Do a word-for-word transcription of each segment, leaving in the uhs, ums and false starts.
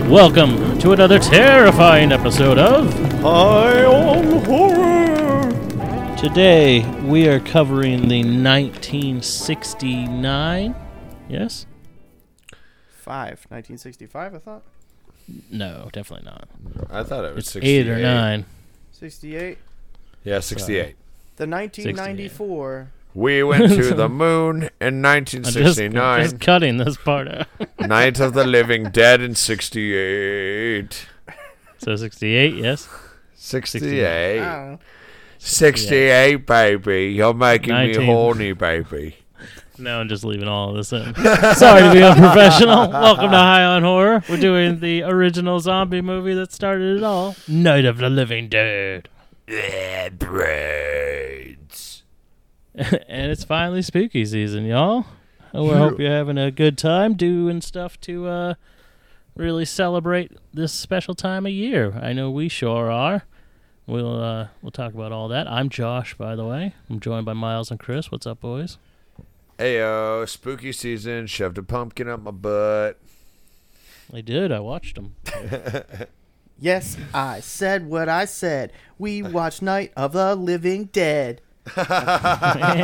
Welcome to another terrifying episode of High on Horror. Today we are covering the nineteen sixty-nine. Yes? Five. nineteen sixty-five, I thought. No, definitely not. I thought it was It's sixty-eight. eight or nine. sixty-eight. Yeah, sixty-eight. The nineteen ninety-four. We went to the moon in I'm nineteen just, sixty-nine. just cutting this part out. Night of the Living Dead in sixty-eight. So sixty-eight, yes. sixty-eight. I don't know. sixty-eight, baby. You're making nineteen. me horny, baby. No, I'm just leaving all of this in. Sorry to be unprofessional. Welcome to High on Horror. We're doing the original zombie movie that started it all, Night of the Living Dead. Yeah, brains. And it's finally spooky season, y'all. And we hope you're having a good time doing stuff to uh, really celebrate this special time of year. I know we sure are. We'll uh, we'll talk about all that. I'm Josh, by the way. I'm joined by Miles and Chris. What's up, boys? Ayo, spooky season. Shoved a pumpkin up my butt. I did. I watched them. Yes, I said what I said. We watched Night of the Living Dead. Can't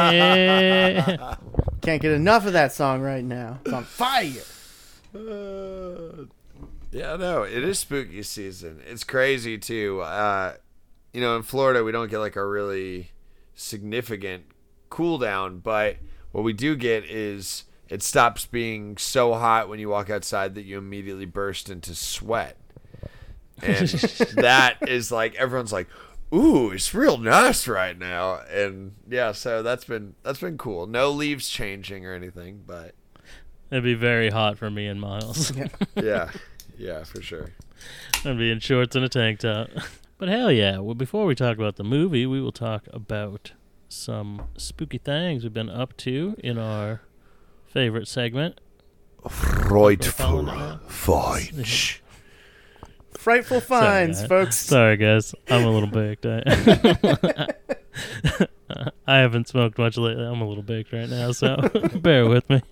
get enough of that song right now. It's on fire. Uh, yeah, no, it is spooky season. It's crazy too. Uh, you know, in Florida, we don't get like a really significant cool down, but what we do get is it stops being so hot when you walk outside that you immediately burst into sweat. And that is like, everyone's like, ooh, it's real nice right now. And yeah, so that's been that's been cool. No leaves changing or anything, but It'd be very hot for me and Miles. yeah, yeah, for sure. I'd be in shorts and a tank top. But hell yeah. Well, before we talk about the movie, we will talk about some spooky things we've been up to in our favorite segment. Frightful finds. Frightful finds, Sorry, folks. Sorry, guys. I'm a little baked. I, I haven't smoked much lately. I'm a little baked right now, so bear with me.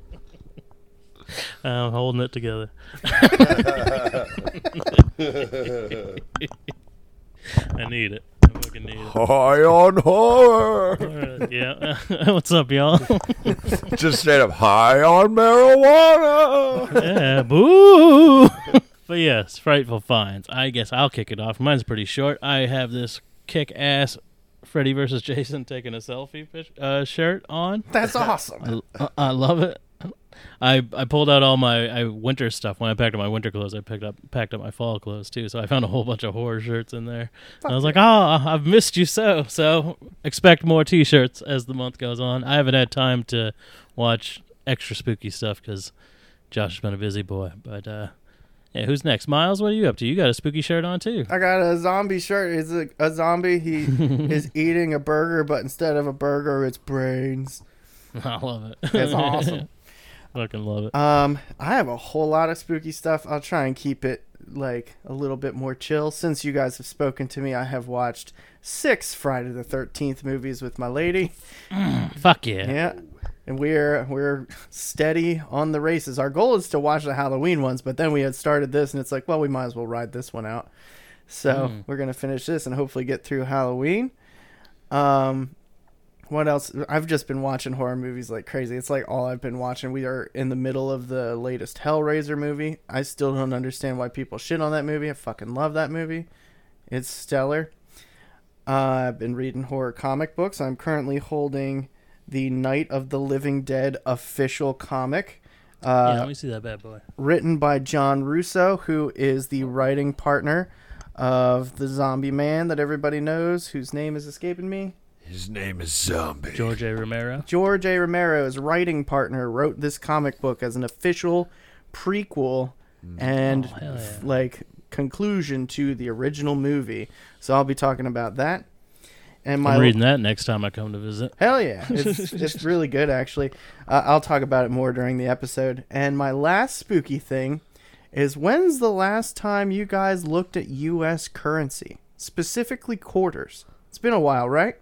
I'm holding it together. I need it. I fucking need it. High on horror. Alright, yeah. What's up, y'all? Just straight up high on marijuana. Yeah, boo. But yes, Frightful Finds. I guess I'll kick it off. Mine's pretty short. I have this kick-ass Freddy versus Jason taking a selfie fish, uh, shirt on. That's awesome. I, I love it. I I pulled out all my I, winter stuff. When I packed up my winter clothes, I picked up packed up my fall clothes too. So I found a whole bunch of horror shirts in there. And I was like, oh, I've missed you so. So expect more T-shirts as the month goes on. I haven't had time to watch extra spooky stuff because Josh has been a busy boy. But uh, yeah, who's next? Miles, what are you up to? You got a spooky shirt on too. I got a zombie shirt. It's a, a zombie. He is eating a burger, but instead of a burger, it's brains. I love it. That's awesome. Fucking love it. Um, I have a whole lot of spooky stuff. I'll try and keep it like a little bit more chill. Since you guys have spoken to me, I have watched six Friday the thirteenth movies with my lady. Mm, fuck yeah. Yeah, and we're we're steady on the races. Our goal is to watch the Halloween ones, but then we had started this, and it's like, well, we might as well ride this one out. So Mm. we're gonna finish this and hopefully get through Halloween. Um. What else? I've just been watching horror movies like crazy. It's like all I've been watching. We are in the middle of the latest Hellraiser movie. I still don't understand why people shit on that movie. I fucking love that movie. It's stellar. Uh, I've been reading horror comic books. I'm currently holding the Night of the Living Dead official comic. Uh, Yeah, let me see that bad boy. Written by John Russo, who is the writing partner of the Zombie Man that everybody knows, whose name is escaping me. His name is Zombie. George A. Romero. George A. Romero's writing partner wrote this comic book as an official prequel and Oh, hell yeah. f- like conclusion to the original movie. So I'll be talking about that. And my I'm reading that next time I come to visit. hell yeah, it's it's really good actually. Uh, I'll talk about it more during the episode. And my last spooky thing is, when's the last time you guys looked at U S currency, specifically quarters? It's been a while, right?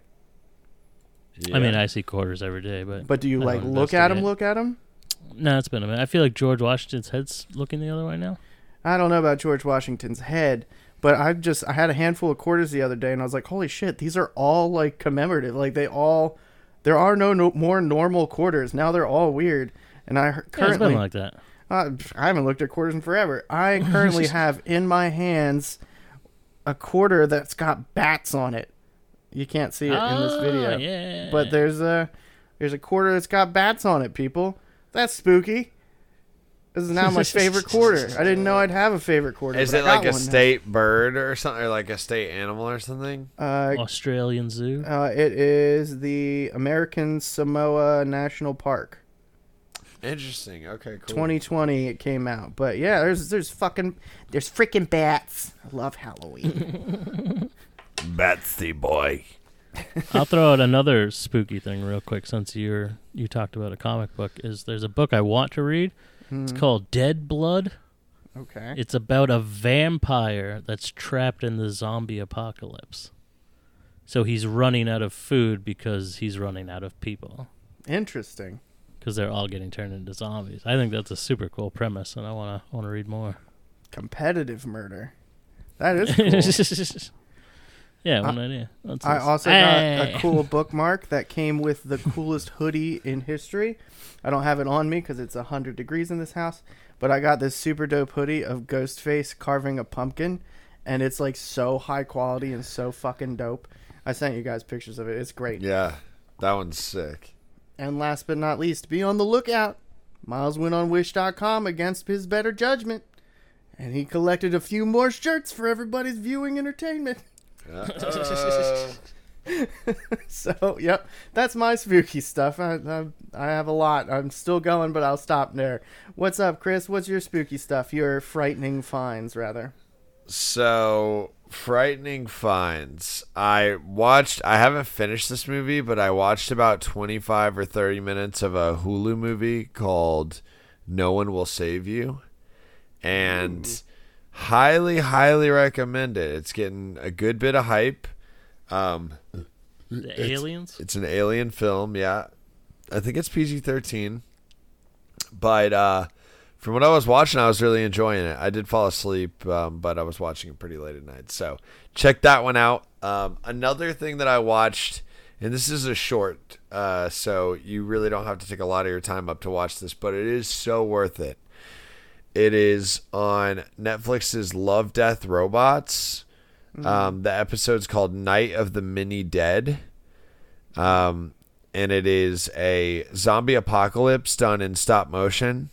Yeah. I mean, I see quarters every day, but But do you I like don't look at them? investigate. Look at them? no, it's been a minute. I feel like George Washington's head's looking the other way now. I don't know about George Washington's head, but I just I had a handful of quarters the other day, and I was like, holy shit, these are all like commemorative. Like they all, there are no, no more normal quarters now. They're all weird, and I currently Yeah, it's been like that. Uh, I haven't looked at quarters in forever. I currently have in my hands a quarter that's got bats on it. You can't see it in this video, Oh, yeah. but there's a there's a quarter that's got bats on it. People, that's spooky. This is now my favorite quarter. I didn't know I'd have a favorite quarter. Is but it I got like a one now. state bird or something, or like a state animal or something? Uh, Australian Zoo. uh, it is the American Samoa National Park. Interesting. Okay, cool. twenty twenty it came out, but yeah, there's there's fucking there's freaking bats. I love Halloween. Batsy boy. I'll throw out another spooky thing real quick since you're you talked about a comic book. Is there's a book I want to read. It's called Dead Blood. Okay. It's about a vampire that's trapped in the zombie apocalypse. So he's running out of food because he's running out of people. Interesting. Because they're all getting turned into zombies. I think that's a super cool premise, and I want to want to read more. Competitive murder. That is cool. Yeah, one idea. That's I nice. also Hey! got a cool bookmark that came with the coolest hoodie in history. I don't have it on me because it's one hundred degrees in this house, but I got this super dope hoodie of Ghostface carving a pumpkin, and it's like so high quality and so fucking dope. I sent you guys pictures of it. It's great. Yeah, that one's sick. And last but not least, be on the lookout. Miles went on wish dot com against his better judgment, and he collected a few more shirts for everybody's viewing entertainment. Uh, So, yep, that's my spooky stuff. I, I I have a lot. I'm still going, but I'll stop there. What's up, Chris? What's your spooky stuff? Your frightening finds, rather. so, frightening finds. I watched, I haven't finished this movie, but I watched about twenty-five or thirty minutes of a Hulu movie called No One Will Save You. And Ooh. highly, highly recommend it. It's getting a good bit of hype. Um, The it's, aliens? It's an alien film, yeah. I think it's P G thirteen. But uh, from what I was watching, I was really enjoying it. I did fall asleep, um, but I was watching it pretty late at night. So check that one out. Um, another thing that I watched, and this is a short, uh, so you really don't have to take a lot of your time up to watch this, but it is so worth it. It is on Netflix's Love, Death, Robots. Um, the episode's called Night of the Mini Dead. Um, and it is a zombie apocalypse done in stop motion.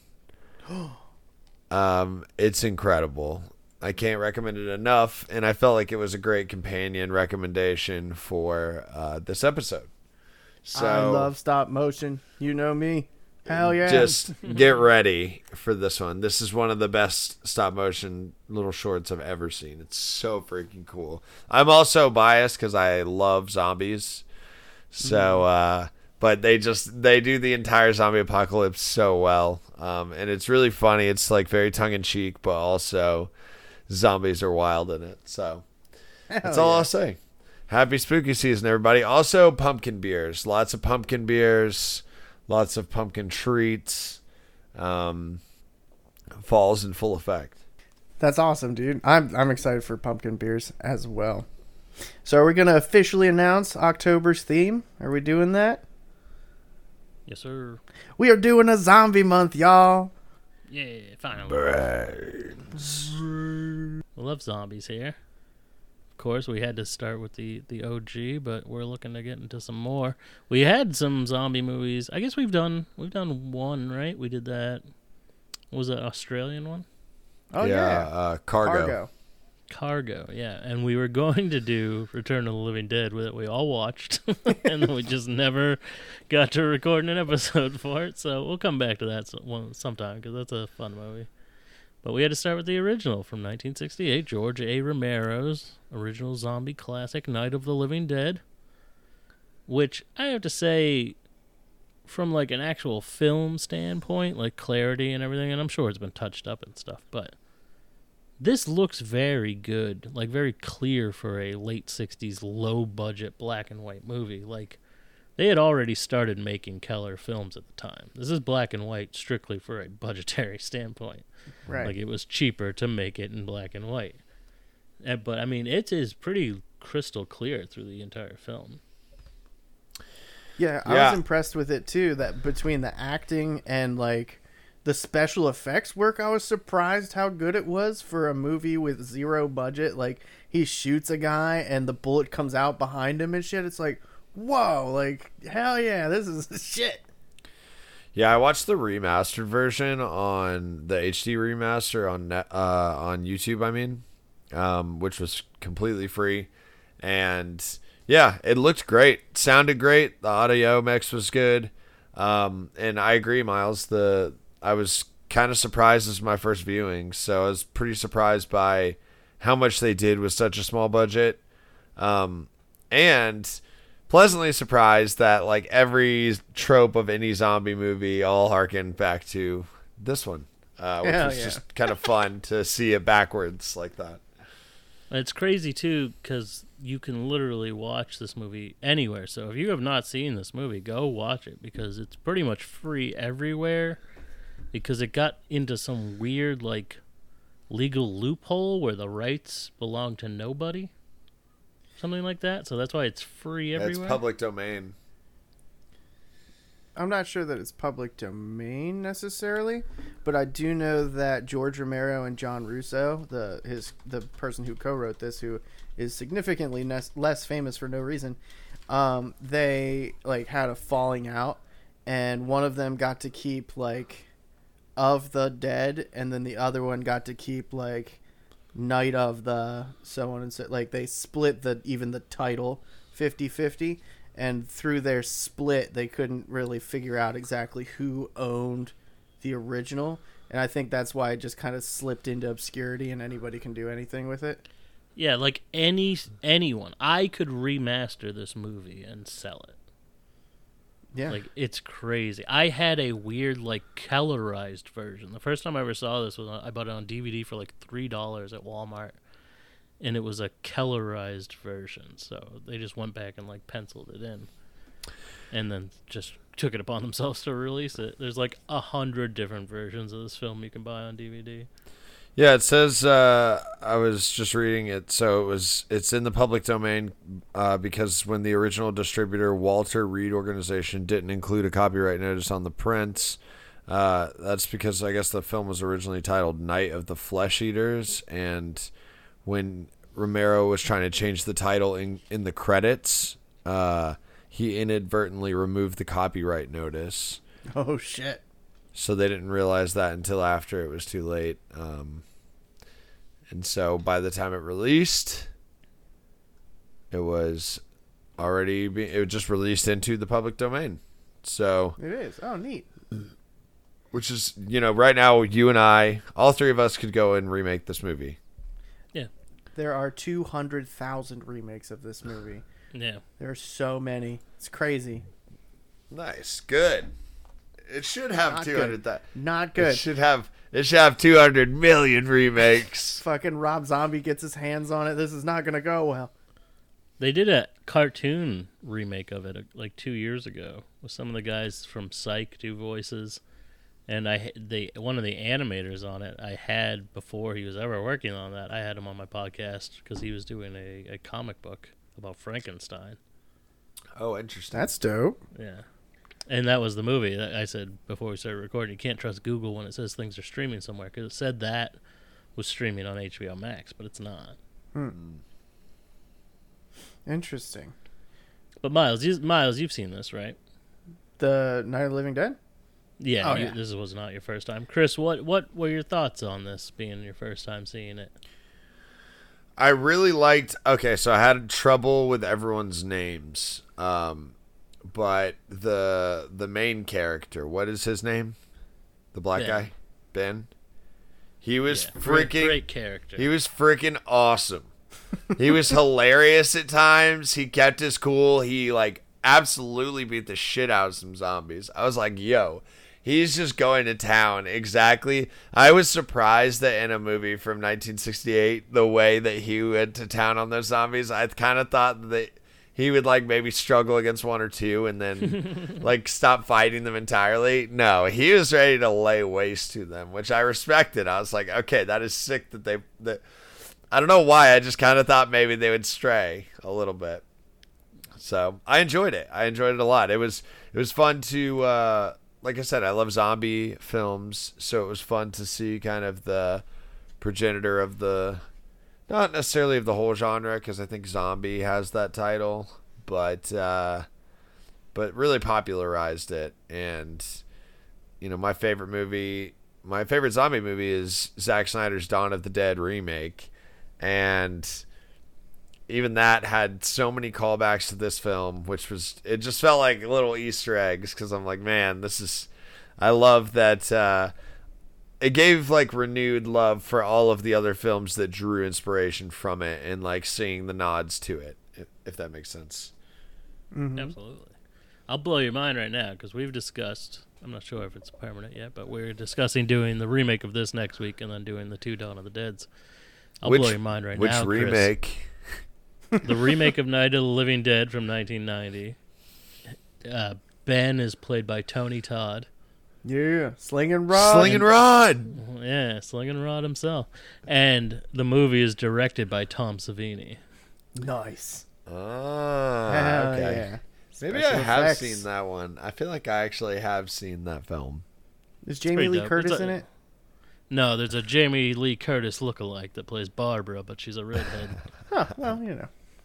Um, it's incredible. I can't recommend it enough. And I felt like it was a great companion recommendation for uh, this episode. So I love stop motion. You know me. Hell yeah. Just get ready for this one. This is one of the best stop motion little shorts I've ever seen. It's so freaking cool. I'm also biased because I love zombies. So, uh, but they just, they do the entire zombie apocalypse so well. Um, and it's really funny. It's like very tongue in cheek, but also zombies are wild in it. So Hell that's all yeah. I'll say. Happy spooky season, everybody. Also pumpkin beers, lots of pumpkin beers. Lots of pumpkin treats. Um, fall's in full effect. That's awesome, dude. I'm I'm excited for pumpkin beers as well. So are we going to officially announce October's theme? Are we doing that? Yes, sir. We are doing a zombie month, y'all. Yeah, finally. Brains. We love zombies here. Of course, we had to start with the, the O G, but we're looking to get into some more. We had some zombie movies. I guess we've done we've done one, right? We did that. What was that Australian one? Oh, yeah. yeah. Uh, cargo. Cargo. Cargo, yeah. And we were going to do Return of the Living Dead that we all watched, and then we just never got to record an episode for it. So we'll come back to that some, one, sometime because that's a fun movie. But we had to start with the original from nineteen sixty-eight, George A. Romero's original zombie classic, Night of the Living Dead, which I have to say, from like an actual film standpoint, like clarity and everything, and I'm sure it's been touched up and stuff, but this looks very good, like very clear for a late sixties low-budget black and white movie. Like, they had already started making color films at the time. This is black and white strictly for a budgetary standpoint. Right. Like, it was cheaper to make it in black and white. And, but, I mean, it is pretty crystal clear through the entire film. Yeah, I Yeah. was impressed with it, too, that between the acting and, like, the special effects work, I was surprised how good it was for a movie with zero budget. Like, he shoots a guy and the bullet comes out behind him and shit. It's like, whoa, like, hell yeah, this is shit. Yeah, I watched the remastered version on the H D remaster on net, uh, on YouTube. I mean, um, which was completely free, and yeah, it looked great, sounded great. The audio mix was good, um, and I agree, Miles. The I was kind of surprised as my first viewing, so I was pretty surprised by how much they did with such a small budget, um, and pleasantly surprised that like every trope of any zombie movie all harkened back to this one, uh, which Hell was yeah. just kind of fun to see it backwards like that. And it's crazy, too, because you can literally watch this movie anywhere. So if you have not seen this movie, go watch it, because it's pretty much free everywhere, because it got into some weird, like, legal loophole where the rights belong to nobody. Something like that. So that's why it's free It's everywhere. public domain. I'm not sure that it's public domain necessarily, but I do know that George Romero and John Russo, the his the person who co-wrote this, who is significantly nes- less famous for no reason, um, they like had a falling out, and one of them got to keep like of the Dead, and then the other one got to keep like Night of the so on and so, like they split the even the title fifty-fifty, and through their split they couldn't really figure out exactly who owned the original, and I think that's why it just kind of slipped into obscurity and anybody can do anything with it. Yeah, like any anyone. I could remaster this movie and sell it. Yeah. Like, it's crazy. I had a weird, like, colorized version. The first time I ever saw this was on, I bought it on D V D for like three dollars at Walmart, and it was a colorized version. So they just went back and like penciled it in, and then just took it upon themselves to release it. There's like a hundred different versions of this film you can buy on D V D. Yeah, it says uh, I was just reading it, so it was it's in the public domain uh, because when the original distributor Walter Reed Organization didn't include a copyright notice on the prints, uh, that's because I guess the film was originally titled Night of the Flesh Eaters, and when Romero was trying to change the title in in the credits, uh, he inadvertently removed the copyright notice. Oh shit. So they didn't realize that until after it was too late. Um, and so by the time it released, it was already be, it was just released into the public domain. So, It is. Oh, neat. which is, you know, right now you and I, all three of us could go and remake this movie. Yeah, There are two hundred thousand remakes of this movie. yeah. There are so many. It's crazy. Nice, good. It should have Not two hundred. That Not it good. should have it should have two hundred million remakes. Fucking Rob Zombie gets his hands on it. This is not going to go well. They did a cartoon remake of it uh, like two years ago with some of the guys from Psych do voices, and I they one of the animators on it I had before he was ever working on that. I had him on my podcast because he was doing a, a comic book about Frankenstein. Oh, interesting. That's dope. Yeah, and that was the movie that I said before we started recording. You can't trust Google when it says things are streaming somewhere because it said that was streaming on H B O Max, but it's not. Hmm. Interesting. But Miles, you, Miles, you've seen this, right? The Night of the Living Dead? Yeah, Oh, you, yeah. this was not your first time. Chris, what what were your thoughts on this being your first time seeing it? I really liked. Okay, so I had trouble with everyone's names, um, but the the main character, what is his name? The black Ben. guy, Ben. He was Yeah, great, freaking. great character. He was freaking awesome. He was hilarious at times. He kept his cool. He like absolutely beat the shit out of some zombies. I was like, yo. He's just going to town. Exactly. I was surprised that in a movie from nineteen sixty-eight, the way that he went to town on those zombies, I kind of thought that he would like maybe struggle against one or two and then like stop fighting them entirely. No, he was ready to lay waste to them, which I respected. I was like, okay, that is sick that they that I don't know why, I just kind of thought maybe they would stray a little bit. So I enjoyed it. I enjoyed it a lot. It was it was fun to uh like I said, I love zombie films, so it was fun to see kind of the progenitor of the, not necessarily of the whole genre, because I think zombie has that title, but uh, but really popularized it. And you know, my favorite movie, my favorite zombie movie is Zack Snyder's Dawn of the Dead remake, and even that had so many callbacks to this film, which was, it just felt like little Easter eggs, because I'm like, man, this is, I love that uh, it gave like renewed love for all of the other films that drew inspiration from it, and like seeing the nods to it, if, if that makes sense. Mm-hmm. Absolutely. I'll blow your mind right now, because we've discussed, I'm not sure if it's permanent yet, but we're discussing doing the remake of this next week and then doing the two Dawn of the Deads. I'll which, blow your mind right which now, Which remake? Chris. The remake of Night of the Living Dead from nineteen ninety. Uh, Ben is played by Tony Todd. Yeah, Slinging Rod. Slinging Rod! Yeah, Slinging Rod himself. And the movie is directed by Tom Savini. Nice. Ah, Hell okay. yeah. Maybe Special I have effects. seen that one. I feel like I actually have seen that film. Is Jamie pretty Lee dope. Curtis It's a- in it? No, there's a Jamie Lee Curtis lookalike that plays Barbara, but she's a redhead. Huh, well, you know.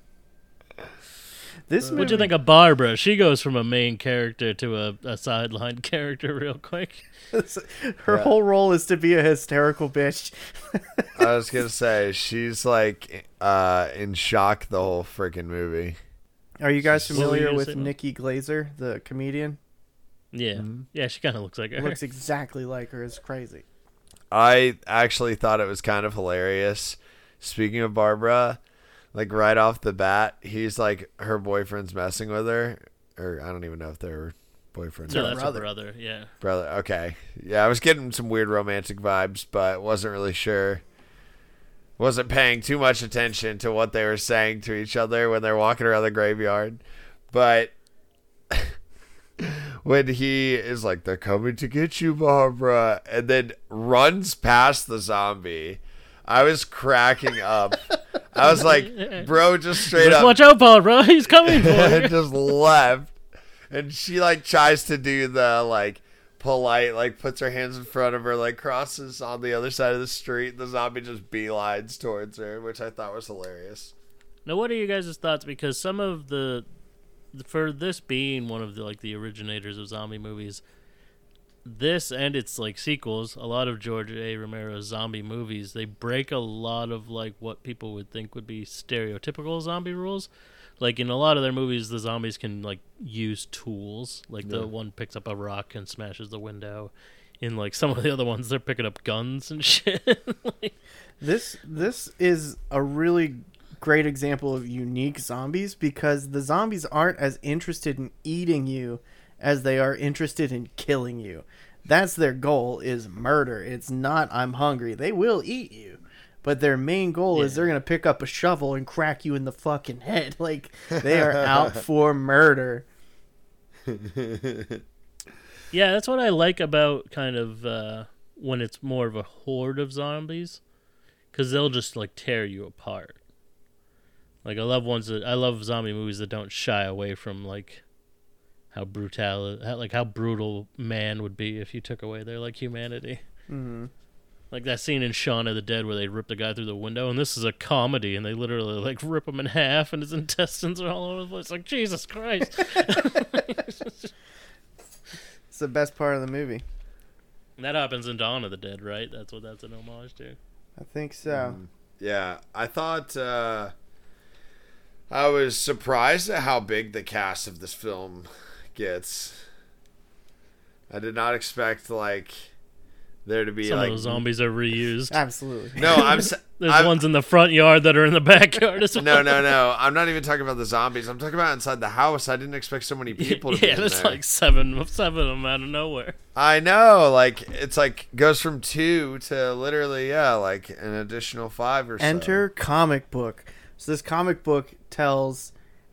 This movie, What'd you think of Barbara? She goes from a main character to a, a sideline character real quick. her Yeah. whole role is to be a hysterical bitch. I was gonna say she's like uh, in shock the whole freaking movie. Are you guys What were you familiar gonna with say? Nikki Glazer, the comedian? Yeah, yeah, she kind of looks like her. Looks exactly like her. It's crazy. I actually thought it was kind of hilarious. Speaking of Barbara, like right off the bat, he's like her boyfriend's messing with her, or I don't even know if they're boyfriend no, or that's brother. a brother. Yeah, brother. Okay, yeah, I was getting some weird romantic vibes, but wasn't really sure. Wasn't paying too much attention to what they were saying to each other when they're walking around the graveyard, but when he is like, they're coming to get you, Barbara, and then runs past the zombie, I was cracking up. I was like, bro, just straight Like, up watch out, Barbara! He's coming for you. and just left. And she like tries to do the like polite, like puts her hands in front of her, like crosses on the other side of the street. The zombie just beelines towards her, which I thought was hilarious. Now, what are you guys' thoughts? Because some of the, for this being one of the like the originators of zombie movies, this and its like sequels, a lot of George A. Romero's zombie movies, they break a lot of like what people would think would be stereotypical zombie rules. Like in a lot of their movies, the zombies can like use tools. Like Yeah. the one picks up a rock and smashes the window. In like some of the other ones, they're picking up guns and shit. Like, This this is a really great example of unique zombies, because the zombies aren't as interested in eating you as they are interested in killing you. That's their goal, is murder. It's not, I'm hungry. They will eat you, but their main goal is Yeah. they're going to pick up a shovel and crack you in the fucking head. Like, they are out for murder. yeah, that's what I like about kind of uh, when it's more of a horde of zombies, because they'll just like tear you apart. Like I love ones that I love zombie movies that don't shy away from like how brutal, how, like how brutal man would be if you took away their like humanity. Mm-hmm. Like that scene in Shaun of the Dead where they rip the guy through the window, and this is a comedy, and they literally like rip him in half, and his intestines are all over the place. Like Jesus Christ! It's the best part of the movie. That happens in Dawn of the Dead, right? That's what that's an homage to. I think so. Mm. Yeah, I thought uh, I was surprised at how big the cast of this film gets. I did not expect like there to be Some like of those zombies are reused. Absolutely. no. I'm s- There's I'm- ones in the front yard that are in the backyard as well. no, no, no. I'm not even talking about the zombies. I'm talking about inside the house. I didn't expect so many people to be yeah, in there's there. like seven, seven of them out of nowhere. I know, like it's like goes from two to literally yeah, like an additional five or so. Enter comic book. So this comic book tells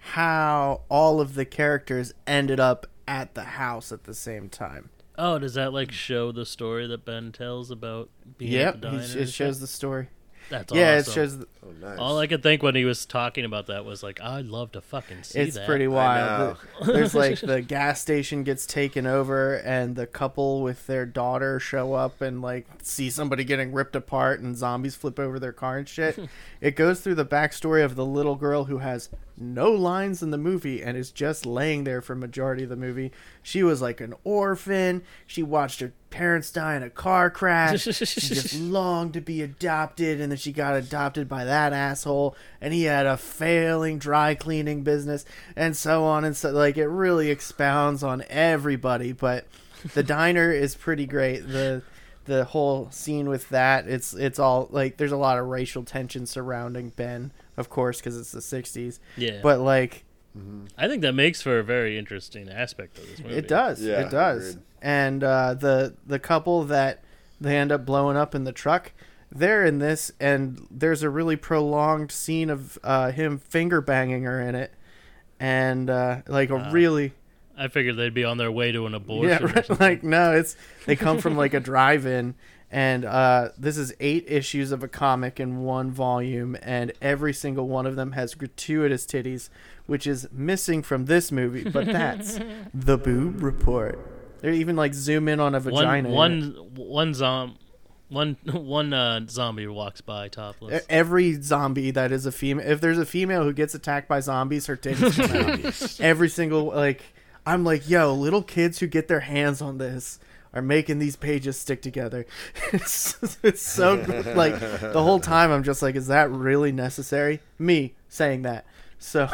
how all of the characters ended up at the house at the same time. Oh, does that like show the story that Ben tells about being Yep, at the diner? he- it shows the story. That's Yeah, awesome. it shows. The, Oh, nice. All I could think when he was talking about that was like, I'd love to fucking see it's that. pretty I wild. know. The- There's like the gas station gets taken over, and the couple with their daughter show up and like see somebody getting ripped apart, and zombies flip over their car and shit. It goes through the backstory of the little girl who has no lines in the movie and is just laying there for majority of the movie. She was like an orphan. She watched her parents die in a car crash. She just longed to be adopted, and then she got adopted by that asshole, and he had a failing dry cleaning business, and so on and so. Like, it really expounds on everybody, but the diner is pretty great. The the whole scene with that, it's it's all like, there's a lot of racial tension surrounding Ben, of course, because it's the sixties. Yeah. But like, I think that makes for a very interesting aspect of this movie. it does. Yeah, it does. agreed. And uh, the the couple that they end up blowing up in the truck, they're in this, and there's a really prolonged scene of uh, him finger banging her in it, and uh, like a Wow. really I figured they'd be on their way to an abortion. yeah, or right, something. like no, it's they come from like a drive-in, and uh, this is eight issues of a comic in one volume, and every single one of them has gratuitous titties, which is missing from this movie. But that's the Boob Report. They even like zoom in on a vagina. one in it. one one zom one one uh, zombie walks by topless. E- Every zombie that is a female, if there's a female who gets attacked by zombies, her titties come out. Every single, like, I'm like, yo, little kids who get their hands on this are making these pages stick together. It's, it's so good. Like, the whole time I'm just like, is that really necessary? Me saying that. So,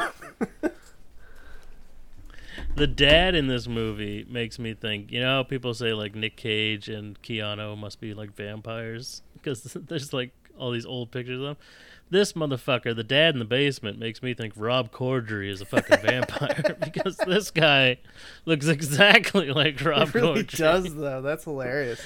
The dad in this movie makes me think, you know, how people say like Nick Cage and Keanu must be like vampires because there's like all these old pictures of them. This motherfucker, the dad in the basement, makes me think Rob Corddry is a fucking vampire because this guy looks exactly like Rob it really Corddry. does, though. That's hilarious.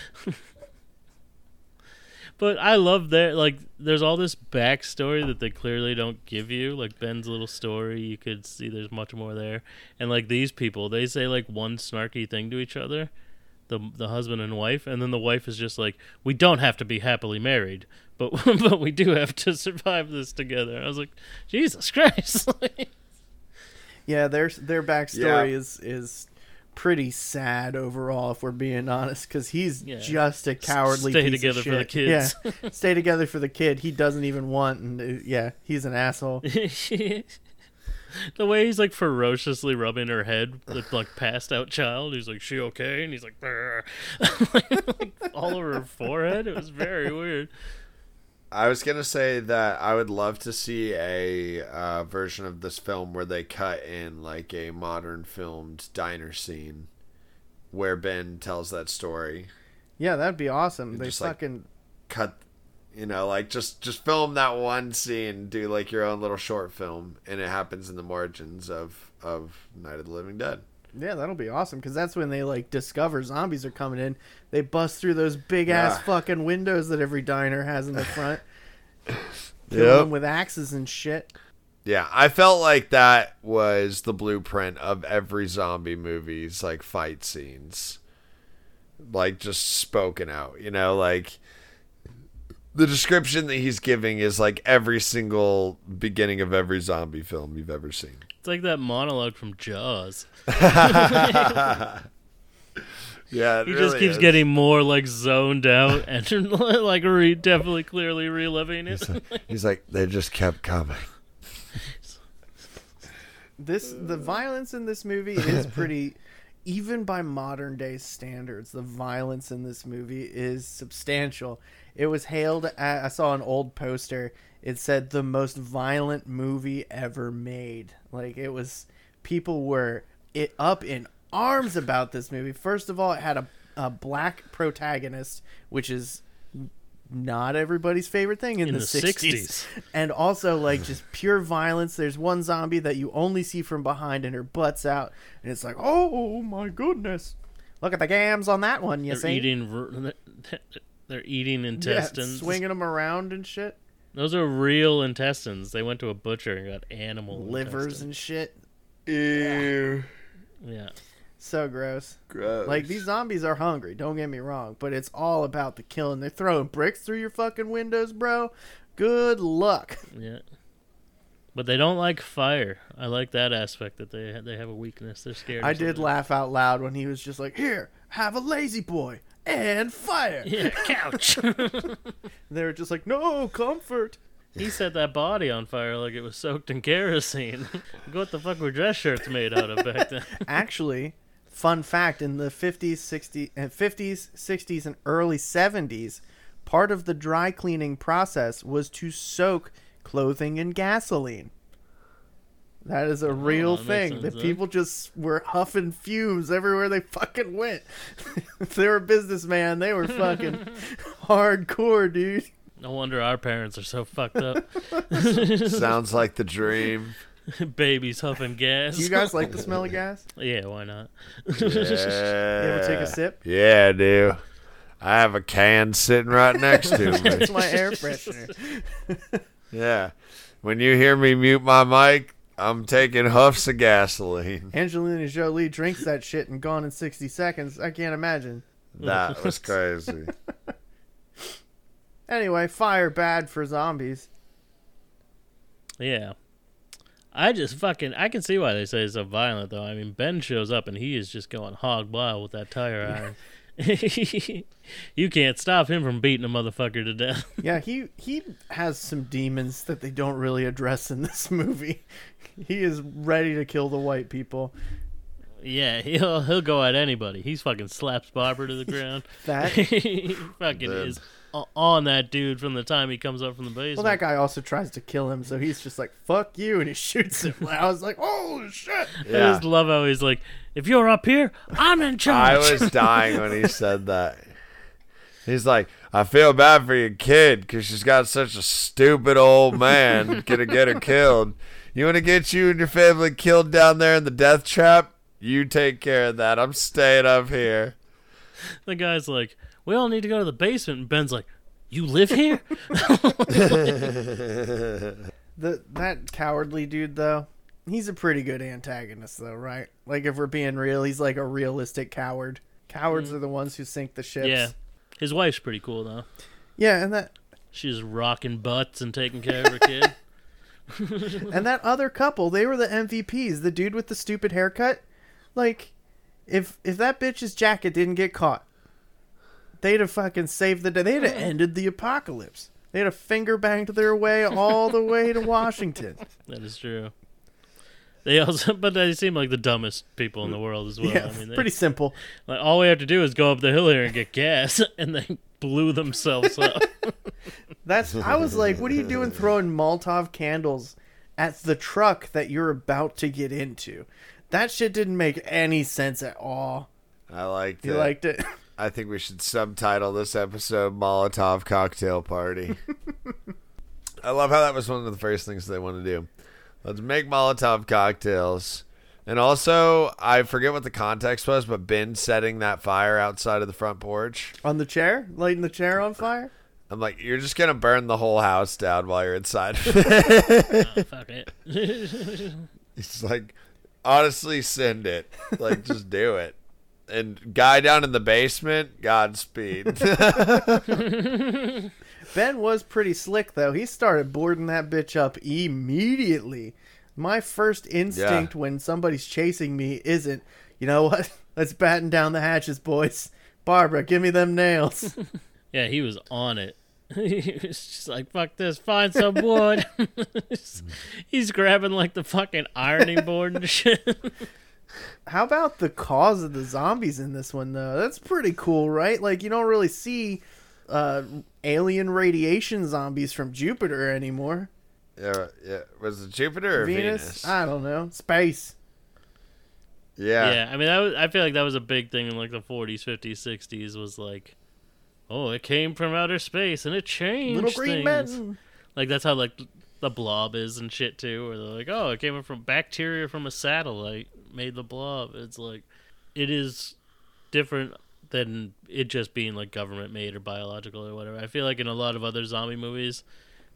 But I love their like. There's all this backstory that they clearly don't give you. Like Ben's little story, you could see there's much more there. And like these people, they say like one snarky thing to each other, the the husband and wife, and then the wife is just like, "We don't have to be happily married, but but we do have to survive this together." I was like, Jesus Christ! Yeah, their their backstory Yeah. is is pretty sad overall, if we're being honest, because he's Yeah. just a cowardly Stay piece together of for the shit. kids. Yeah, stay together for the kid he doesn't even want, and uh, yeah, he's an asshole. The way he's like ferociously rubbing her head, the like passed out child. He's like, "She okay?" And he's like, "Brr." like all over her forehead. It was very weird. I was gonna say that I would love to see a uh, version of this film where they cut in like a modern filmed diner scene where Ben tells that story. Yeah, that'd be awesome. They Just, like, fucking Cut, you know, like just just film that one scene, do like your own little short film, and it happens in the margins of of Night of the Living Dead. yeah, that'll be awesome, because that's when they like discover zombies are coming in. They bust through those big ass Yeah. fucking windows that every diner has in the front, kill Yep. them with axes and shit. Yeah, I felt like that was the blueprint of every zombie movie's like fight scenes. Like just spoken out, you know, like the description that he's giving is like every single beginning of every zombie film you've ever seen. It's like that monologue from Jaws. Yeah, it He really just keeps is. getting more like zoned out and like re- definitely clearly reliving it. He's like, he's like, they just kept coming. This the violence in this movie is pretty, even by modern day standards. The violence in this movie is substantial. It was hailed at, I saw an old poster. It said the most violent movie ever made. Like, it was, people were it up in arms about this movie. First of all, it had a, a black protagonist, which is not everybody's favorite thing in, In the, the sixties. sixties. And also, like, just pure violence. There's one zombie that you only see from behind, and her butt's out, and it's like, oh my goodness, look at the gams on that one. You They're see, eating. r- They're eating yeah, intestines. swinging them around and shit. Those are real intestines. They went to a butcher and got animal livers intestines. and shit. Ew. Yeah. So gross. Gross. Like, these zombies are hungry, don't get me wrong, but it's all about the killing. They're throwing bricks through your fucking windows, bro. Good luck. Yeah. But they don't like fire. I like that aspect, that they they have a weakness. They're scared. I of did something. laugh out loud when he was just like, here, have a lazy boy and fire. Yeah, couch. They were just like, no, comfort. He set that body on fire like it was soaked in kerosene. What the fuck were dress shirts made out of back then? Actually, fun fact, in the fifties, sixties, and fifties, sixties, and early seventies, part of the dry cleaning process was to soak clothing in gasoline. That is a real that makes thing. sense, That huh? people just were huffing fumes everywhere they fucking went. If they were a businessman, they were fucking hardcore, dude. No wonder our parents are so fucked up. Sounds like the dream. Babies huffing gas. Do you guys like the smell of gas? Yeah, why not? Yeah. You ever take a sip? Yeah, I do. I have a can sitting right next to me. It's my air freshener. Yeah. When you hear me mute my mic, I'm taking huffs of gasoline. Angelina Jolie drinks that shit and gone in sixty seconds. I can't imagine. That was crazy. Anyway, fire bad for zombies. Yeah. I just fucking... I can see why they say it's so violent, though. I mean, Ben shows up and he is just going hog wild with that tire iron. You can't stop him from beating a motherfucker to death. Yeah, he he has some demons that they don't really address in this movie. He is ready to kill the white people. Yeah, he'll he'll go at anybody. He's fucking slaps Barbara to the ground. That He fucking Dude. is o- on that dude from the time he comes up from the basement. well, that guy also tries to kill him, so he's just like, "Fuck you," and he shoots him. I was like, "Oh shit!" I Yeah. just love how he's like, if you're up here, I'm in I charge. was dying when he said that. He's like, I feel bad for your kid because she's got such a stupid old man gonna get her killed. You want to get you and your family killed down there in the death trap? You take care of that. I'm staying up here. The guy's like, we all need to go to the basement. And Ben's like, you live here? The that cowardly dude though, he's a pretty good antagonist though, right? Like if we're being real, he's like a realistic coward. Cowards Mm. are the ones who sink the ships. Yeah. His wife's pretty cool, though. Yeah, and that She's rocking butts and taking care of her kid. and that other couple, they were the M V Ps. The dude with the stupid haircut, like, if if that bitch's jacket didn't get caught, they'd have fucking saved the day. They'd have ended the apocalypse. They'd have finger banged their way all the way to Washington. That is true. They also, but they seem like the dumbest people in the world as well. Yeah, I mean, they, pretty simple. like all we have to do is go up the hill here and get gas, and they blew themselves up. That's. I was like, what are you doing throwing Molotov candles at the truck that you're about to get into? That shit didn't make any sense at all. I liked You it. liked it? I think we should subtitle this episode Molotov Cocktail Party. I love how that was one of the first things they want to do. Let's make Molotov cocktails. And also, I forget what the context was, but Ben setting that fire outside of the front porch. On the chair? Lighting the chair on fire? I'm like, you're just going to burn the whole house down while you're inside. Oh, fuck it. It's like, honestly, send it. Like, just do it. And guy down in the basement, Godspeed. Ben was pretty slick, though. He started boarding that bitch up immediately. My first instinct Yeah. when somebody's chasing me isn't, you know what? Let's batten down the hatches, boys. Barbara, give me them nails. Yeah, he was on it. He was just like, fuck this, find some wood. He's grabbing like the fucking ironing board and shit. How about the cause of the zombies in this one, though? That's pretty cool, right? Like, you don't really see uh, alien radiation zombies from Jupiter anymore. yeah, yeah. Was it Jupiter or Venus? Venus? I don't know. Space. Yeah. Yeah, I mean, that was, I feel like that was a big thing in like the forties, fifties, sixties. Was like, oh, it came from outer space and it changed Little green things. men. Like that's how like the blob is and shit too. Where they're like, oh, it came from bacteria from a satellite made the blob. It's like, it is different than it just being like government made or biological or whatever. I feel like in a lot of other zombie movies,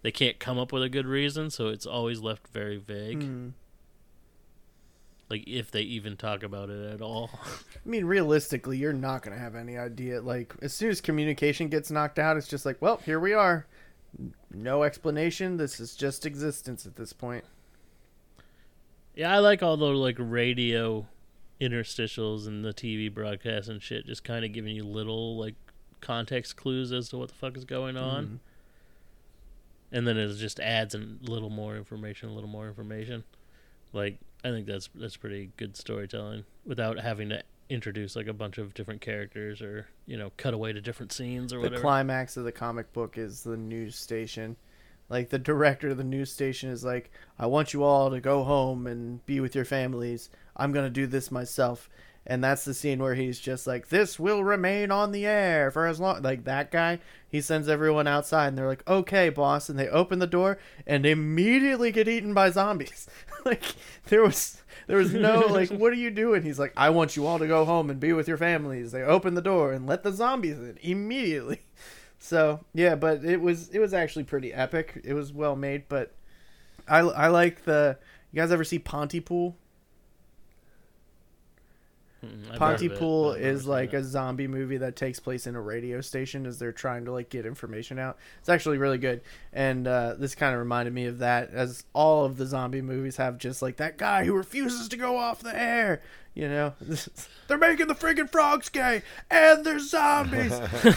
they can't come up with a good reason, so it's always left very vague. Mm. Like, if they even talk about it at all. I mean, realistically, you're not going to have any idea. Like, as soon as communication gets knocked out, it's just like, well, here we are. No explanation. This is just existence at this point. Yeah, I like all the, like, radio interstitials and the T V broadcasts and shit, just kind of giving you little, like, context clues as to what the fuck is going on. Mm. And then it just adds a little more information, a little more information. Like, I think that's that's pretty good storytelling without having to introduce like a bunch of different characters or, you know, cut away to different scenes or the whatever. The climax of the comic book is the news station. Like, the director of the news station is like, I want you all to go home and be with your families. I'm going to do this myself. And that's the scene where he's just like, this will remain on the air for as long... Like, that guy, he sends everyone outside, and they're like, okay, boss. And they open the door and immediately get eaten by zombies. Like, there was there was no, like, what are you doing? He's like, I want you all to go home and be with your families. They open the door and let the zombies in immediately. So, yeah, but it was it was actually pretty epic. It was well made, but I, I like the... You guys ever see Pontypool? Pontypool is like a zombie movie that takes place in a radio station as they're trying to like get information out. It's actually really good, and uh, this kind of reminded me of that, as all of the zombie movies have just like that guy who refuses to go off the air. You know, they're making the friggin' frogs gay, and they're zombies.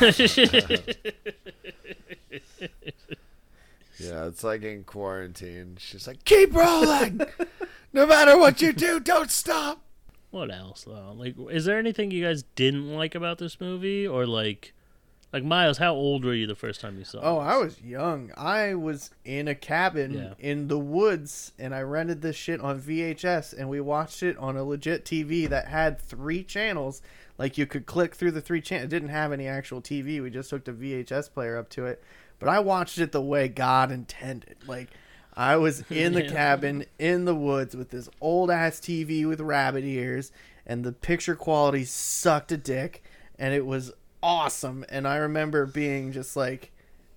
Yeah, it's like in quarantine. She's like, keep rolling, no matter what you do, don't stop. What else, though? Like, is there anything you guys didn't like about this movie? Or, like, like Miles, how old were you the first time you saw it? Oh, this? I was young. I was in a cabin yeah. in the woods, and I rented this shit on V H S, and we watched it on a legit T V that had three channels. Like, you could click through the three channels. It didn't have any actual T V. We just hooked a V H S player up to it. But I watched it the way God intended. Like... I was in the yeah. cabin in the woods with this old ass T V with rabbit ears, and the picture quality sucked a dick, and it was awesome. And I remember being just like,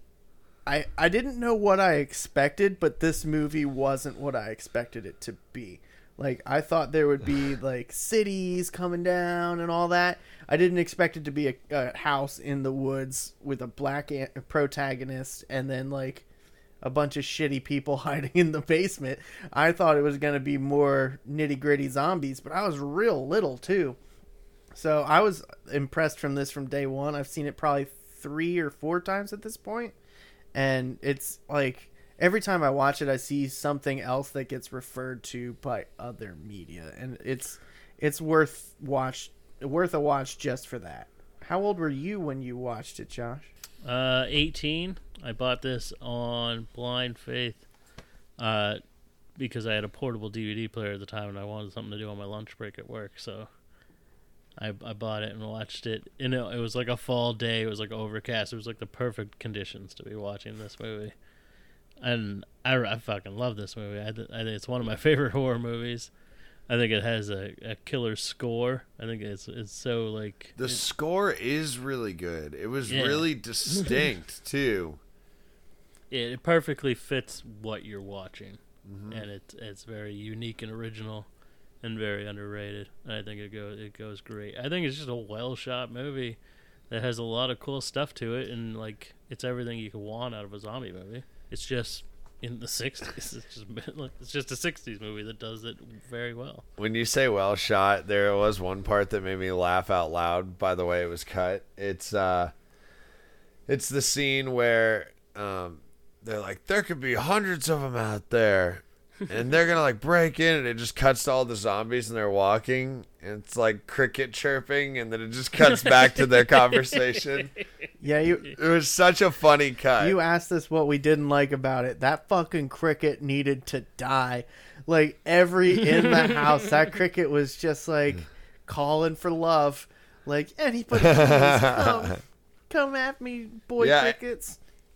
I I didn't know what I expected, but this movie wasn't what I expected it to be. Like, I thought there would be like cities coming down and all that. I didn't expect it to be a, a house in the woods with a black a- protagonist, and then like a bunch of shitty people hiding in the basement. I thought it was going to be more nitty-gritty zombies, but I was real little, too. So I was impressed from this from day one. I've seen it probably three or four times at this point. And it's like, every time I watch it, I see something else that gets referred to by other media. And it's it's worth watch worth a watch just for that. How old were you when you watched it, Josh? Uh, eighteen. I bought this on blind faith uh, because I had a portable D V D player at the time and I wanted something to do on my lunch break at work. So I I bought it and watched it. And it, it was like a fall day. It was like overcast. It was like the perfect conditions to be watching this movie. And I, I fucking love this movie. I, I think it's one of my favorite horror movies. I think it has a, a killer score. I think it's it's so like... The it, score is really good. It was yeah. really distinct, too. It, it perfectly fits what you're watching. Mm-hmm. And it, it's very unique and original and very underrated. And I think it, go, it goes great. I think it's just a well-shot movie that has a lot of cool stuff to it. And like it's everything you could want out of a zombie movie. It's just... in the sixties. It's just, it's just a sixties movie that does it very well. When you say well shot, there was one part that made me laugh out loud by the way it was cut. It's uh, it's the scene where um, they're like, there could be hundreds of them out there. And they're going to like break in, and it just cuts to all the zombies and they're walking. And it's like cricket chirping, and then it just cuts back to their conversation. Yeah, you. It was such a funny cut. You asked us what we didn't like about it. That fucking cricket needed to die. Like, every in the house, that cricket was just like calling for love. Like, anybody please come, come at me, boy yeah. crickets.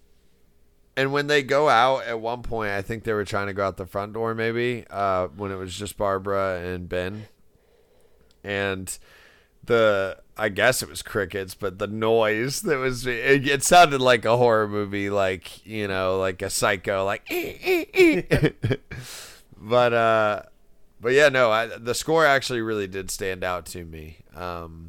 And when they go out at one point, I think they were trying to go out the front door maybe, uh, when it was just Barbara and Ben. And the I guess it was crickets, but the noise that was it, it sounded like a horror movie, like, you know, like a Psycho, like but uh but yeah, no, I, the score actually really did stand out to me. Um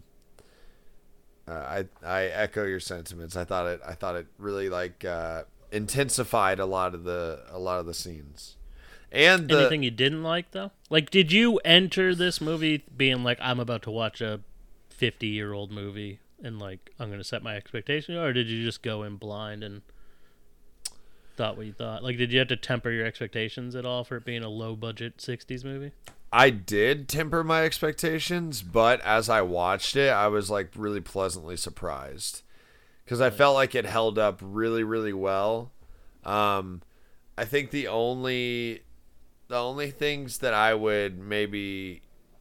uh, I I echo your sentiments. I thought it I thought it really like uh intensified a lot of the a lot of the scenes. And the, anything you didn't like though? Like, did you enter this movie being like, I'm about to watch a fifty year old movie and like I'm gonna set my expectations, or did you just go in blind and thought what you thought? Like, did you have to temper your expectations at all for it being a low budget sixties movie? I did temper my expectations, but as I watched it, I was like really pleasantly surprised because I felt like it held up really, really well. Um, I think the only the only things that I would maybe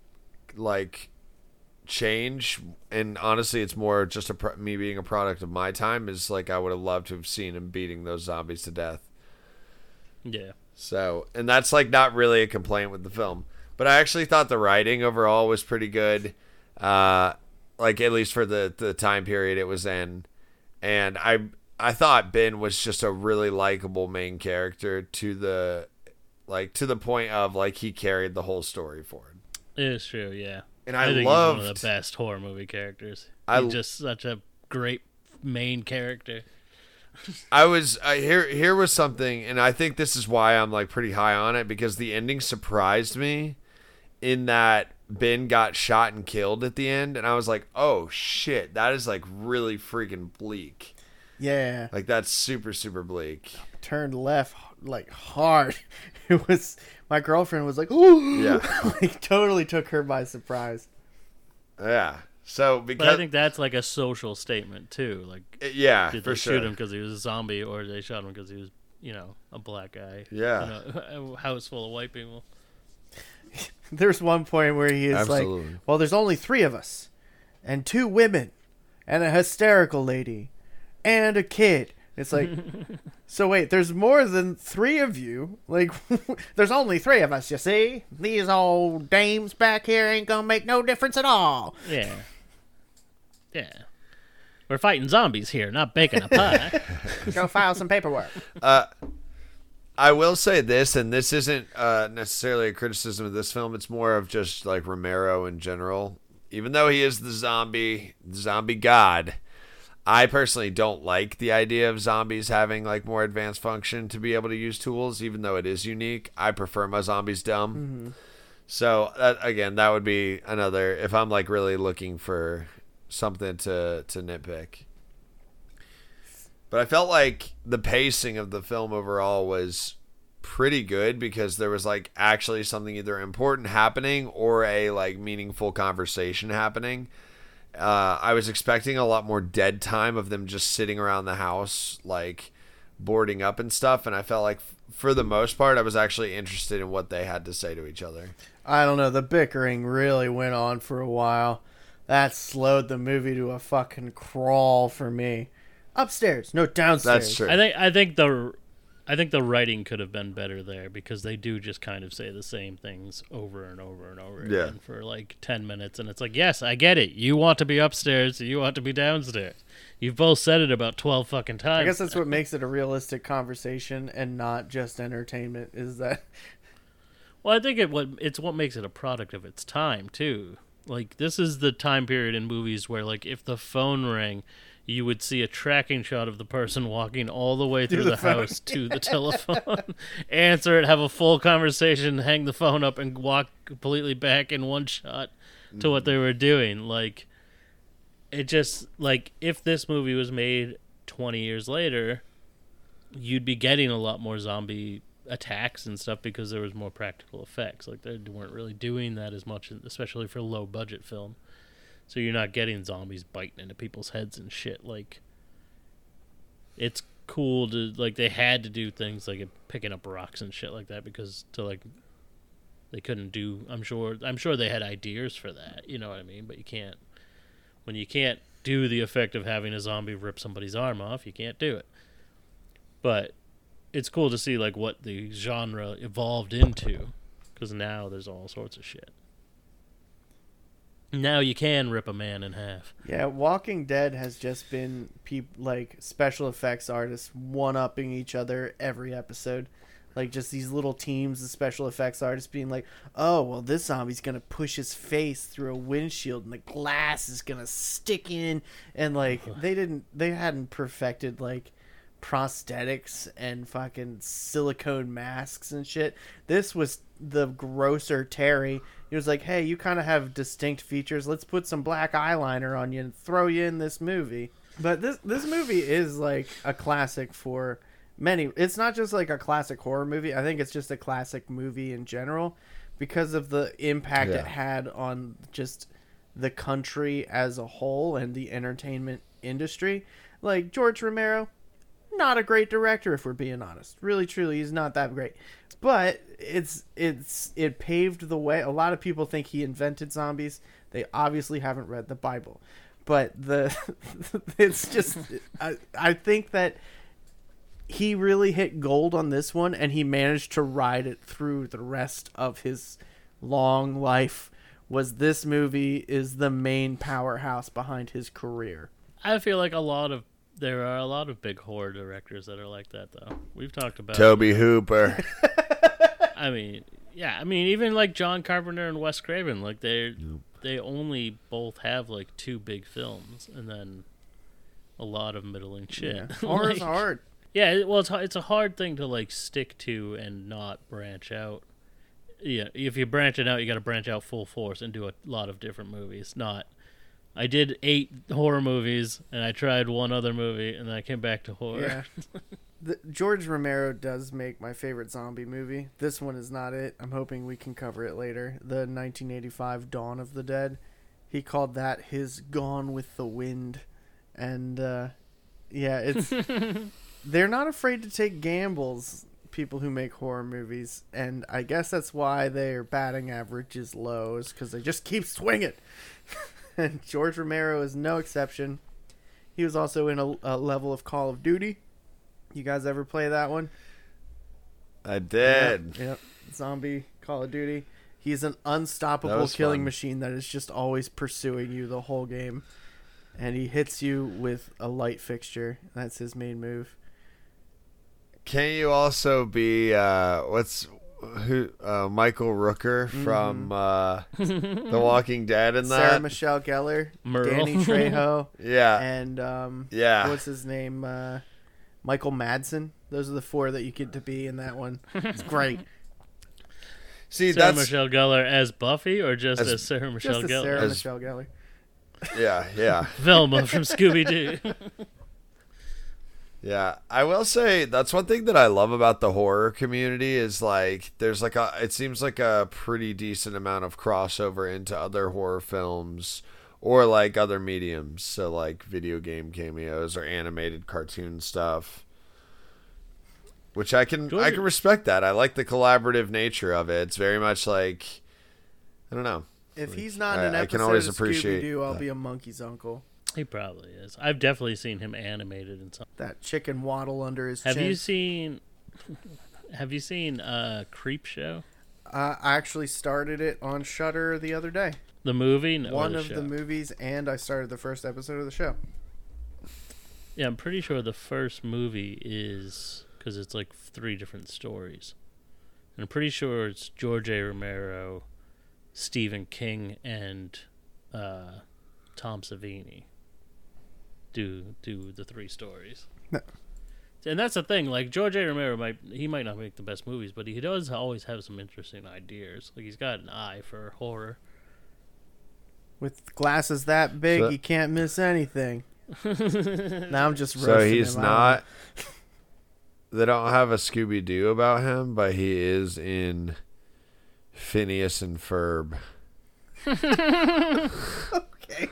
like change, and honestly it's more just a pro- me being a product of my time, is like I would have loved to have seen him beating those zombies to death. Yeah. So, and that's like not really a complaint with the film, but I actually thought the writing overall was pretty good, uh like at least for the the time period it was in. And I I thought Ben was just a really likable main character to the like to the point of like he carried the whole story forward. It is true, yeah. And I, I think loved he's one of the best horror movie characters. I, He's just such a great main character. I was I, here. Here was something, and I think this is why I'm like pretty high on it, because the ending surprised me, in that Ben got shot and killed at the end, and I was like, oh shit, that is like really freaking bleak. Yeah. Like that's super super bleak. Turned left like hard. It was my girlfriend was like, "Ooh!" Yeah, like totally took her by surprise. Yeah. So because but I think that's like a social statement too. Like, yeah, did for they sure. shoot him because he was a zombie, or did they shot him because he was, you know, a black guy? Yeah. In a house full of white people. There's one point where he is Absolutely. like, "Well, there's only three of us, and two women, and a hysterical lady, and a kid." It's like, so wait, there's more than three of you. Like, there's only three of us, you see? These old dames back here ain't gonna make no difference at all. Yeah. Yeah. We're fighting zombies here, not baking a pie. Go file some paperwork. Uh, I will say this, and this isn't uh, necessarily a criticism of this film. It's more of just like Romero in general. Even though he is the zombie, the zombie god, I personally don't like the idea of zombies having like more advanced function to be able to use tools, even though it is unique. I prefer my zombies dumb. Mm-hmm. So that, again, that would be another, if I'm like really looking for something to, to nitpick. But I felt like the pacing of the film overall was pretty good, because there was like actually something either important happening or a like meaningful conversation happening. Uh, I was expecting a lot more dead time of them just sitting around the house, like boarding up and stuff. And I felt like f- for the most part, I was actually interested in what they had to say to each other. I don't know. The bickering really went on for a while. That slowed the movie to a fucking crawl for me. Upstairs, no downstairs. That's true. I think I think the I think the writing could have been better there, because they do just kind of say the same things over and over and over Yeah. again for like ten minutes, and it's like, yes, I get it. You want to be upstairs, you want to be downstairs. You've both said it about twelve fucking times. I guess that's what makes it a realistic conversation and not just entertainment, is that... Well, I think it what it's what makes it a product of its time too. Like, this is the time period in movies where, like, if the phone rang, you would see a tracking shot of the person walking all the way through the the, phone. house to the telephone, answer it, have a full conversation, hang the phone up, and walk completely back in one shot to what they were doing. Like, it just, like, if this movie was made twenty years later, you'd be getting a lot more zombie attacks and stuff, because there was more practical effects. Like, they weren't really doing that as much, especially for low budget film. So you're not getting zombies biting into people's heads and shit. Like, it's cool to, like, they had to do things like picking up rocks and shit like that, because to, like, they couldn't do, I'm sure, I'm sure they had ideas for that, you know what I mean? But you can't, when you can't do the effect of having a zombie rip somebody's arm off, you can't do it. But it's cool to see, like, what the genre evolved into, because now there's all sorts of shit. Now you can rip a man in half. Yeah, Walking Dead has just been peop- like special effects artists one-upping each other every episode. Like, just these little teams of special effects artists being like, oh, well, this zombie's going to push his face through a windshield and the glass is going to stick in. And, like, they didn't, they hadn't perfected, like, prosthetics and fucking silicone masks and shit. This was the grosser Terry. He was like, hey, you kind of have distinct features. Let's put some black eyeliner on you and throw you in this movie. But this this movie is, like, a classic for many. It's not just like a classic horror movie. I think it's just a classic movie in general because of the impact Yeah. it had on just the country as a whole and the entertainment industry. Like, George Romero, not a great director, if we're being honest. Really, truly, he's not that great. But it's it's it paved the way. A lot of people think he invented zombies. They obviously haven't read the Bible. But the it's just I, I think that he really hit gold on this one, and he managed to ride it through the rest of his long life. Was this movie is the main powerhouse behind his career. I feel like a lot of there are a lot of big horror directors that are like that, though. We've talked about Toby Hooper. I mean, yeah, I mean, even like John Carpenter and Wes Craven, like they they only both have like two big films, and then a lot of middling shit. Yeah. Horror's Like, hard. Yeah, it- well, it's it's a hard thing to like stick to and not branch out. Yeah, if you branch it out, you got to branch out full force and do a lot of different movies. Not, I did eight horror movies and I tried one other movie and then I came back to horror. Yeah. The, George Romero does make my favorite zombie movie. This one is not it. I'm hoping we can cover it later. The nineteen eighty-five Dawn of the Dead. He called that his Gone with the Wind. And, uh, yeah, it's... They're not afraid to take gambles, people who make horror movies. And I guess that's why their batting average is low, is because they just keep swinging. And George Romero is no exception. He was also in a, a level of Call of Duty. You guys ever play that one? I did. Yep. yep. Zombie Call of Duty. He's an unstoppable That was killing fun. machine that is just always pursuing you the whole game. And he hits you with a light fixture. That's his main move. Can you also be uh, what's who uh, Michael Rooker from uh, The Walking Dead in that? Sarah Michelle Gellar, Merle. Danny Trejo, Yeah, and um, yeah. what's his name? Uh, Michael Madsen. Those are the four that you get to be in that one. It's great. See, Sarah that's Michelle Gellar as Buffy or just as, As- Sarah Michelle Just a Gellar? Sarah As- Michelle Gellar. yeah, yeah, Velma from Scooby Doo. yeah. I will say that's one thing that I love about the horror community is like there's like a it seems like a pretty decent amount of crossover into other horror films or like other mediums, so like video game cameos or animated cartoon stuff. Which I can Georgia- I can respect that. I like the collaborative nature of it. It's very much like I don't know. If Like, he's not in I- an I episode can always of appreciate Scooby-Doo, I'll that. be a monkey's uncle. He probably is. I've definitely seen him animated in some. That chicken waddle under his Have chin. you seen? Have you seen uh, Creep Show? Uh, I actually started it on Shudder the other day. The movie? No, or One the of show? the movies, and I started the first episode of the show. Yeah, I'm pretty sure the first movie is because it's like three different stories. And I'm pretty sure it's George A. Romero, Stephen King, and uh, Tom Savini do do the three stories. No. And that's the thing. Like George A. Romero might he might not make the best movies, but he does always have some interesting ideas. Like he's got an eye for horror. With glasses that big, So- you can't miss anything. Now I'm just roasting So he's him. I don't not. They don't have a Scooby Doo about him, but he is in Phineas and Ferb. know. Okay.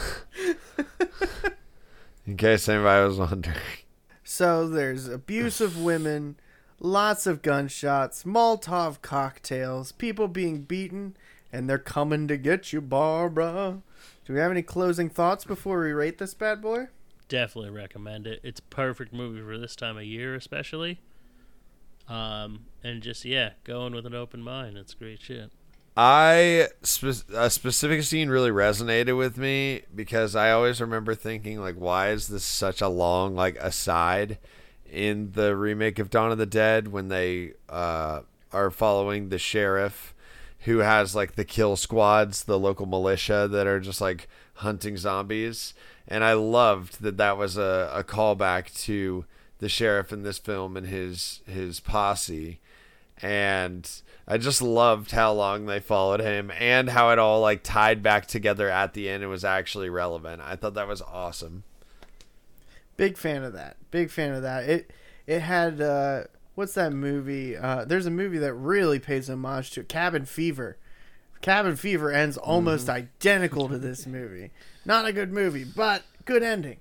In case anybody was wondering. So there's abuse of women, lots of gunshots, Molotov cocktails, people being beaten, and they're coming to get you, Barbara. Do we have any closing thoughts before we rate this bad boy? Definitely recommend it. It's a perfect movie for this time of year, especially. Um, and just yeah, go in with an open mind. It's great shit. I spe- a specific scene really resonated with me because I always remember thinking like, why is this such a long like aside in the remake of Dawn of the Dead when they uh, are following the sheriff who has like the kill squads, the local militia that are just like hunting zombies. And I loved that that was a, a callback to the sheriff in this film and his his posse. And I just loved how long they followed him and how it all like tied back together at the end and was actually relevant. I thought that was awesome. Big fan of that. Big fan of that. It it had uh, what's that movie? Uh, there's a movie that really pays homage to it, Cabin Fever. Cabin Fever ends almost mm-hmm. identical to this movie. Not a good movie, but good ending.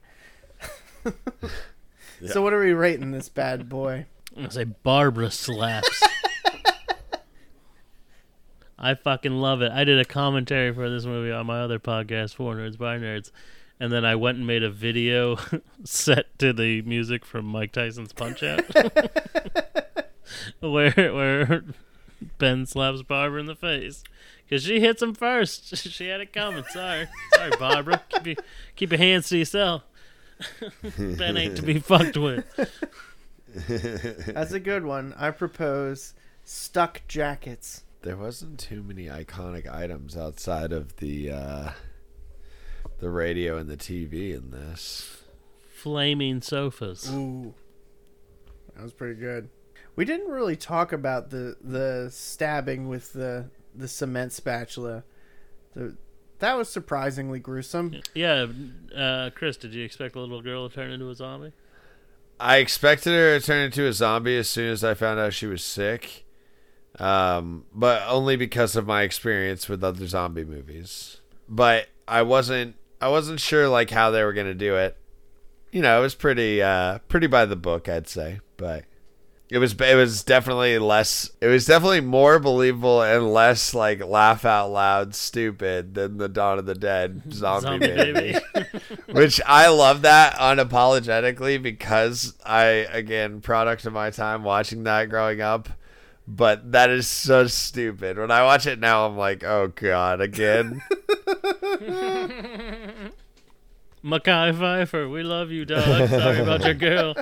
Yeah. So what are we rating this bad boy? I'm gonna say Barbara slaps. I fucking love it. I did a commentary for this movie on my other podcast, For Nerds by Nerds, and then I went and made a video set to the music from Mike Tyson's Punch-Out, where where Ben slaps Barbara in the face because she hits him first. She had it coming. Sorry, sorry, Barbara. Keep your, keep your hands to yourself. Ben ain't to be fucked with. That's a good one. I propose stuck jackets. There wasn't too many iconic items outside of the uh, the radio and the T V in this. Flaming sofas. Ooh, that was pretty good. We didn't really talk about the the stabbing with the the cement spatula. The That was surprisingly gruesome. Yeah, uh, Chris, did you expect the little girl to turn into a zombie? I expected her to turn into a zombie as soon as I found out she was sick, um, but only because of my experience with other zombie movies. But I wasn't, I wasn't sure like how they were gonna do it. You know, it was pretty, uh, pretty by the book, I'd say, but. It was it was definitely less it was definitely more believable and less like laugh out loud stupid than the Dawn of the Dead zombie, zombie baby. Which I love that unapologetically because I again product of my time watching that growing up. But that is so stupid. When I watch it now I'm like, oh god, again. Mackay Pfeiffer, we love you, dog. Sorry about your girl.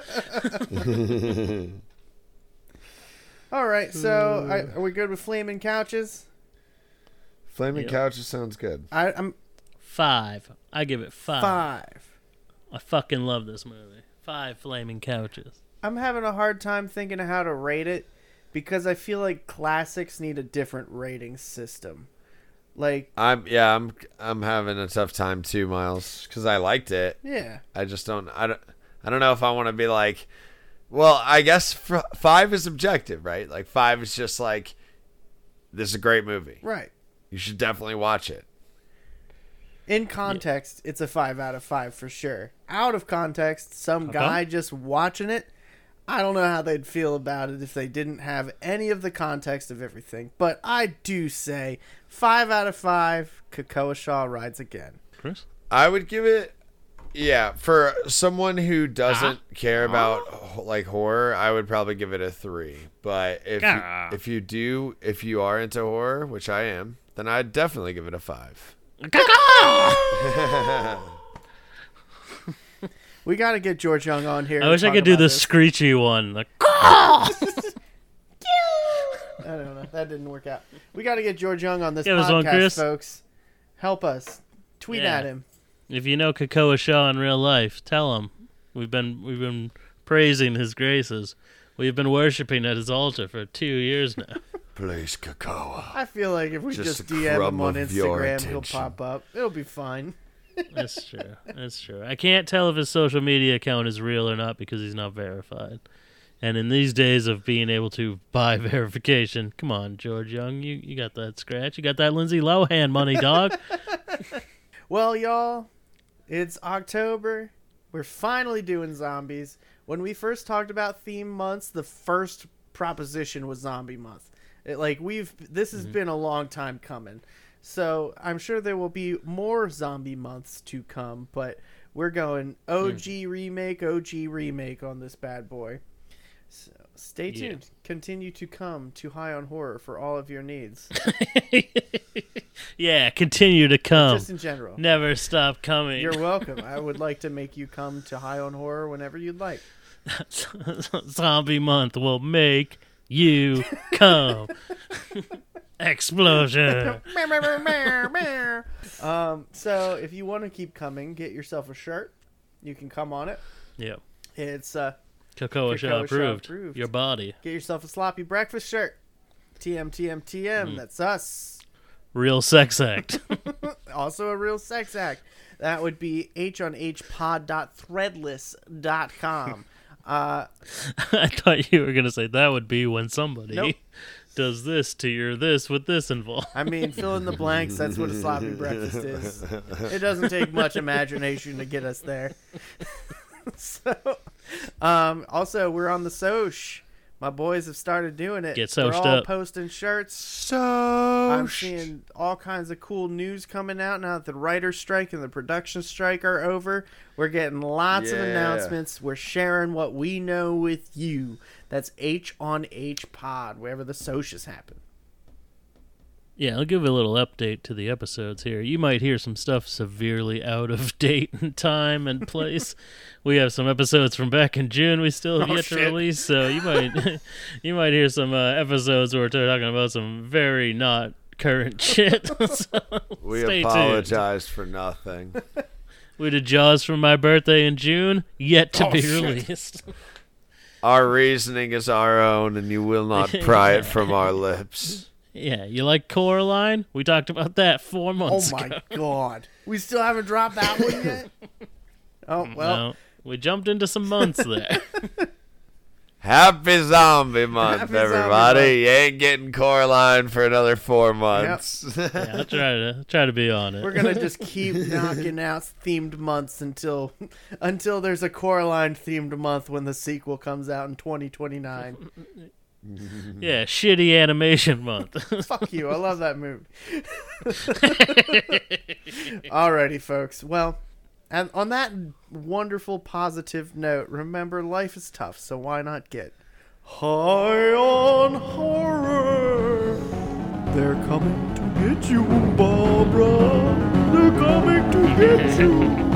All right, so I, are we good with flaming couches? Flaming yep. couches sounds good. I, I'm five. I give it five. Five. I fucking love this movie. Five flaming couches. I'm having a hard time thinking of how to rate it because I feel like classics need a different rating system. Like I'm yeah I'm I'm having a tough time too, Miles, because I liked it. Yeah. I just don't I don't I don't know if I want to be like. Well, I guess f- five is objective, right? Like five is just like, this is a great movie. Right. You should definitely watch it. In context, yeah. It's a five out of five for sure. Out of context, some okay. guy just watching it, I don't know how they'd feel about it if they didn't have any of the context of everything. But I do say five out of five, Krakoa Shaw rides again. Chris? I would give it... Yeah, for someone who doesn't ah. care about like horror, I would probably give it a three. But if ah. you, if you do, if you are into horror, which I am, then I'd definitely give it a five. We got to get George Young on here. I wish I could do the this. screechy one. Like, I don't know. That didn't work out. We got to get George Young on this Give podcast, one, folks. Help us. Tweet yeah. at him. If you know Krakoa Shaw in real life, tell him we've been we've been praising his graces. We've been worshiping at his altar for two years now. Please, Krakoa. I feel like if we just, just D M him on Instagram, he'll pop up. It'll be fine. That's true. That's true. I can't tell if his social media account is real or not because he's not verified. And in these days of being able to buy verification, come on, George Young, you, you got that scratch. You got that Lindsay Lohan money, dog. Well, y'all. It's October. We're finally doing zombies. When we first talked about theme months, the first proposition was zombie month. It, like we've, this has mm-hmm. been a long time coming. So I'm sure there will be more zombie months to come, but we're going O G mm. remake, O G remake on this bad boy. So stay Yeah. tuned. Continue to come to High on Horror for all of your needs. Yeah, continue to come. Just in general. Never stop coming. You're welcome. I would like to make you come to High on Horror whenever you'd like. Zombie month will make you come. Explosion. um, so if you want to keep coming, get yourself a shirt. You can come on it. Yep. It's uh, Cocoa Cocoa Show Show approved. approved. Your body. get yourself a sloppy breakfast shirt. T M T M T M. Mm. That's us. Real sex act. Also a real sex act. That would be h on h pod dot threadless dot com. Uh, I thought you were going to say that would be when somebody Nope. does this to your this with this involved. I mean, fill in the blanks. That's what a sloppy breakfast is. It doesn't take much imagination to get us there. So, um, also, we're on the Soch. My boys have started doing it. Get We're socied all up. posting shirts. So I'm seeing all kinds of cool news coming out now that the writer's strike and the production strike are over. We're getting lots of Yeah. announcements. We're sharing what we know with you. That's H on H Pod, wherever the socials happen. Yeah, I'll give a little update to the episodes here. You might hear some stuff severely out of date in time and place. We have some episodes from back in June we still have Oh, yet shit. to release, so you might you might hear some uh, episodes where we're talking about some very not current shit. So we stay apologize for nothing. tuned. We did Jaws for my birthday in June, yet to Oh, be shit. released. Our reasoning is our own, and you will not pry it from our lips. Yeah, you like Coraline? We talked about that four Oh months my ago. god. We still haven't dropped that one yet? Oh, well. No, we jumped into some months there. Happy Zombie Month, Happy Zombie everybody! Month. You ain't getting Coraline for another four months. Yeah, I'll try to try to be on it. We're gonna just keep knocking out themed months until until there's a Coraline themed month when the sequel comes out in twenty twenty-nine. Yeah, shitty animation month. Fuck you, I love that movie. Alrighty, folks. Well, and on that wonderful positive note, remember life is tough, so why not get high on horror? They're coming to get you, Barbara. They're coming to get you.